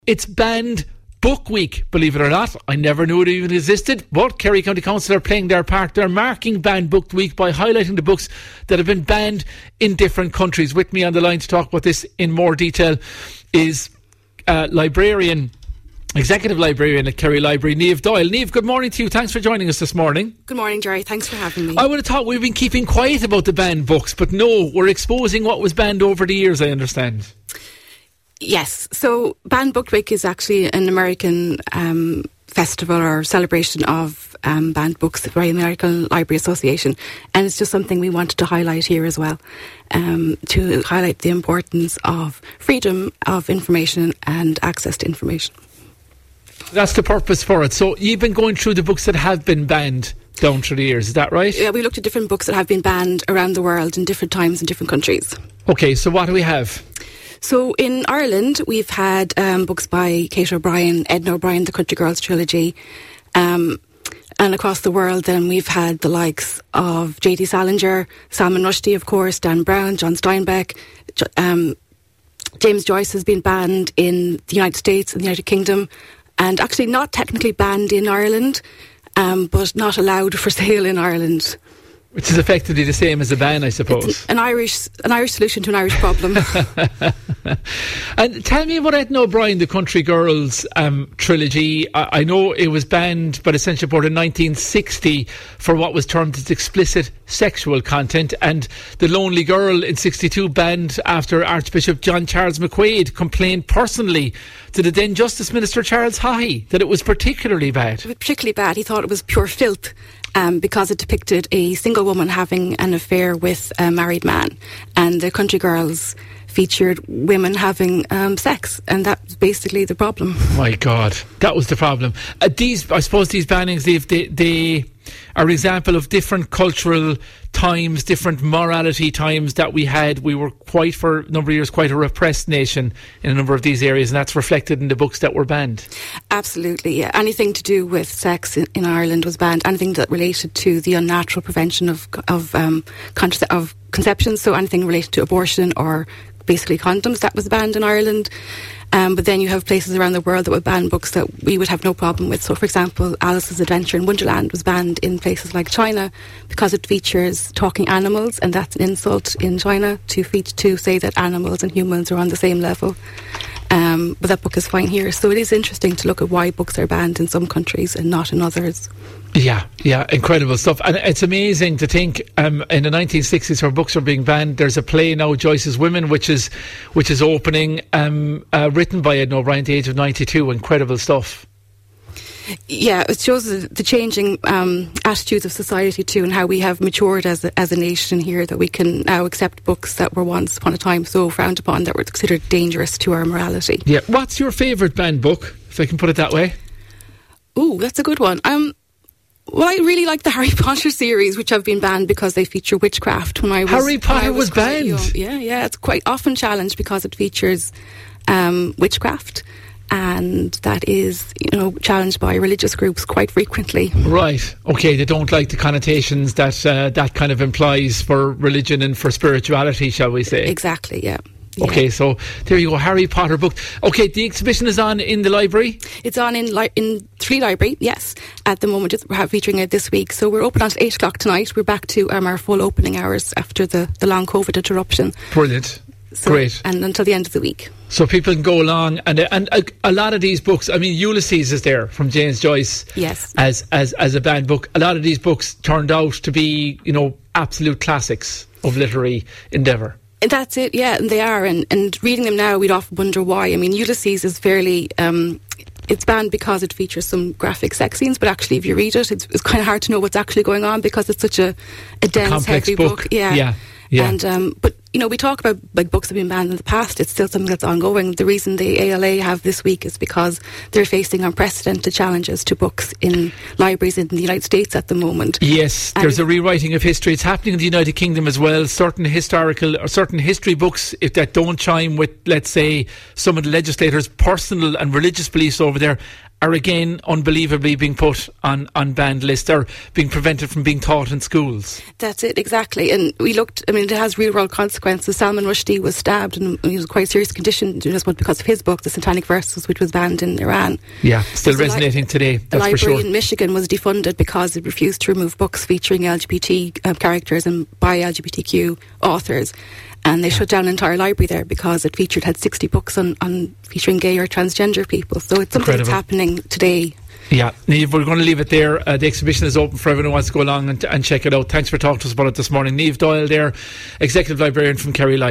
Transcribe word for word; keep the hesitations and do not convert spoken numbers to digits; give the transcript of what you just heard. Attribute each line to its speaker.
Speaker 1: It's Banned Book Week, believe it or not. I never knew it even existed, but Kerry County Council are playing their part. They're marking Banned Book Week by highlighting the books that have been banned in different countries. With me on the line to talk about this in more detail is uh, librarian, executive librarian at Kerry Library, Niamh Doyle. Niamh, good morning to you. Thanks for joining us this morning.
Speaker 2: Good morning, Jerry. Thanks for having me.
Speaker 1: I would have thought we've been keeping quiet about the banned books, but no, we're exposing what was banned over the years, I understand.
Speaker 2: Yes, so Banned Book Week is actually an American um, festival or celebration of um, banned books by the American Library Association, and it's just something we wanted to highlight here as well, um, to highlight the importance of freedom of information and access to information.
Speaker 1: That's the purpose for it. So you've been going through the books that have been banned down through the years, is that right?
Speaker 2: Yeah, we looked at different books that have been banned around the world in different times in different countries.
Speaker 1: Okay, so what do we have?
Speaker 2: So in Ireland, we've had um, books by Kate O'Brien, Edna O'Brien, the Country Girls trilogy. Um, and across the world, then we've had the likes of J D Salinger, Salman Rushdie, of course, Dan Brown, John Steinbeck. Um, James Joyce has been banned in the United States and the United Kingdom, and actually not technically banned in Ireland, um, but not allowed for sale in Ireland.
Speaker 1: Which is effectively the same as a ban, I suppose.
Speaker 2: It's an Irish, an Irish solution to an Irish problem.
Speaker 1: And tell me about Edna O'Brien, the Country Girls um, trilogy. I, I know it was banned by the Censure Board in nineteen sixty for what was termed as explicit sexual content, and The Lonely Girl in sixty-two banned after Archbishop John Charles McQuaid complained personally to the then Justice Minister Charles Haughey that it was particularly bad.
Speaker 2: Particularly bad. He thought it was pure filth. Um, because it depicted a single woman having an affair with a married man, and the Country Girls featured women having um, sex, and that was basically the problem. My
Speaker 1: God, that was the problem. Uh, these, I suppose, these bannings, they, they, they are an example of different cultural times, different morality times that we had. We were quite, for a number of years, quite a repressed nation in a number of these areas, and that's reflected in the books that were banned.
Speaker 2: Absolutely, yeah. Anything to do with sex in, in Ireland was banned. Anything that related to the unnatural prevention of of um, conce- of conception, so anything related to abortion or basically condoms, that was banned in Ireland. Um, but then you have places around the world that would ban books that we would have no problem with. So, for example, Alice's Adventure in Wonderland was banned in places like China because it features talking animals, and that's an insult in China to fe- to say that animals and humans are on the same level. Um, but that book is fine here. So it is interesting to look at why books are banned in some countries and not in others.
Speaker 1: Yeah, yeah, incredible stuff. And it's amazing to think um, in the nineteen sixties where books are being banned, there's a play now, Joyce's Women, which is which is opening, um, uh, written by Edna O'Brien at the age of ninety-two. Incredible stuff.
Speaker 2: Yeah, it shows the, the changing um, attitudes of society too, and how we have matured as a, as a nation here, that we can now accept books that were once upon a time so frowned upon, that were considered dangerous to our morality.
Speaker 1: Yeah. What's your favourite banned book, if I can put it that way?
Speaker 2: Ooh, that's a good one. Um, well, I really like the Harry Potter series, which have been banned because they feature witchcraft. When I was,
Speaker 1: Harry Potter was, was banned?
Speaker 2: Young. Yeah, yeah. It's quite often challenged because it features um, witchcraft. And that is, you know, challenged by religious groups quite frequently.
Speaker 1: Right. Okay, they don't like the connotations that uh, that kind of implies for religion and for spirituality, shall we say.
Speaker 2: Exactly, yeah. yeah.
Speaker 1: Okay, so there you go, Harry Potter book. Okay, the exhibition is on in the library?
Speaker 2: It's on in li- in Tralee Library, yes. At the moment, we're featuring it this week. So we're open until eight o'clock tonight. We're back to um, our full opening hours after the, the long COVID interruption.
Speaker 1: Brilliant.
Speaker 2: So,
Speaker 1: great.
Speaker 2: And until the end of the week.
Speaker 1: So people can go along, and and a, a lot of these books, I mean, Ulysses is there from James Joyce.
Speaker 2: Yes.
Speaker 1: As as as a banned book. A lot of these books turned out to be, you know, absolute classics of literary endeavour.
Speaker 2: And that's it, yeah, and they are. And, and reading them now, we'd often wonder why. I mean, Ulysses is fairly... Um, it's banned because it features some graphic sex scenes, but actually if you read it, it's, it's kind of hard to know what's actually going on because it's such a, a dense,
Speaker 1: a complex
Speaker 2: heavy
Speaker 1: book.
Speaker 2: book. Yeah.
Speaker 1: Yeah. Yeah.
Speaker 2: And um, but you know, we talk about like books that have been banned in the past. It's still something that's ongoing. The reason the A L A have this week is because they're facing unprecedented challenges to books in libraries in the United States at the moment.
Speaker 1: Yes,
Speaker 2: and
Speaker 1: there's a rewriting of history. It's happening in the United Kingdom as well. Certain historical or certain history books, if that don't chime with, let's say, some of the legislators' personal and religious beliefs over there, are again unbelievably being put on, on banned lists, or being prevented from being taught in schools.
Speaker 2: That's it, exactly. And we looked, I mean, it has real world consequences. Salman Rushdie was stabbed and he was in quite serious condition just because of his book, The Satanic Verses, which was banned in Iran.
Speaker 1: Yeah, still There's resonating li- today, that's for sure.
Speaker 2: The library in Michigan was defunded because it refused to remove books featuring L G B T uh, characters and by L G B T Q authors. And they yeah. shut down an entire library there because it featured had sixty books on, on featuring gay or transgender people. So it's something Incredible. that's happening today.
Speaker 1: Yeah, Niamh, we're going to leave it there. Uh, the exhibition is open for everyone who wants to go along and, and check it out. Thanks for talking to us about it this morning. Niamh Doyle there, Executive Librarian from Kerry Library.